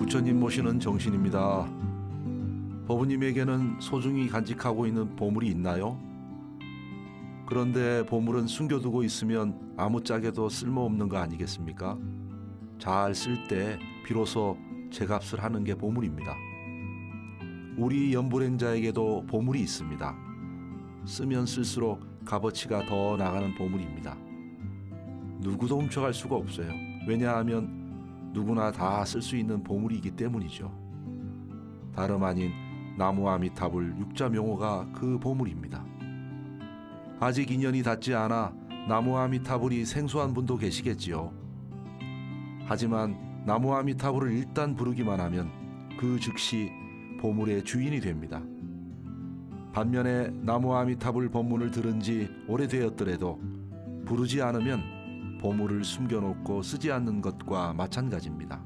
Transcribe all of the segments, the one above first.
부처님 모시는 정신입니다. 법부님에게는 소중히 간직하고 있는 보물이 있나요? 그런데 보물은 숨겨두고 있으면 아무짝에도 쓸모없는 거 아니겠습니까? 잘 쓸 때 비로소 제값을 하는 게 보물입니다. 우리 연불행자에게도 보물이 있습니다. 쓰면 쓸수록 값어치가 더 나가는 보물입니다. 누구도 훔쳐갈 수가 없어요. 왜냐하면 누구나 다 쓸 수 있는 보물이기 때문이죠. 다름 아닌 나무 아미타불 육자명호가 그 보물입니다. 아직 인연이 닿지 않아 나무 아미타불이 생소한 분도 계시겠지요. 하지만 나무 아미타불을 일단 부르기만 하면 그 즉시 보물의 주인이 됩니다. 반면에 나무 아미타불 법문을 들은 지 오래되었더라도 부르지 않으면 보물을 숨겨놓고 쓰지 않는 것과 마찬가지입니다.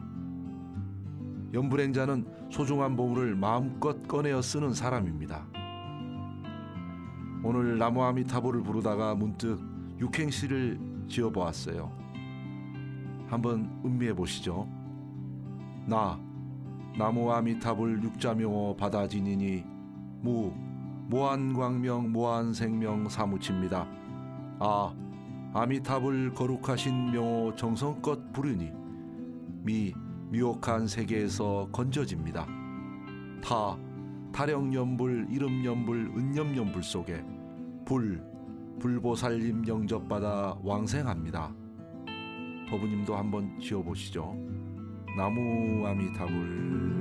연불행자는 소중한 보물을 마음껏 꺼내어 쓰는 사람입니다. 오늘 나무 아미타불을 부르다가 문득 육행시를 지어보았어요. 한번 음미해 보시죠. 나무 아미타불 육자명호 바다지니니 무한광명 무한생명 사무칩니다. 아미타불 거룩하신 명호 정성껏 부르니 미혹한 세계에서 건져집니다. 타령연불 이름연불 은념연불 속에 불보살님 영접받아 왕생합니다. 법부님도 한번 지어보시죠. 나무 아미타불